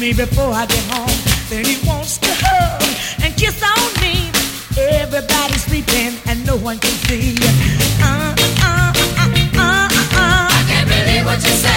me before I get home. Then he wants to hug and kiss on me. Everybody's sleeping and no one can see. I can't believe what you say.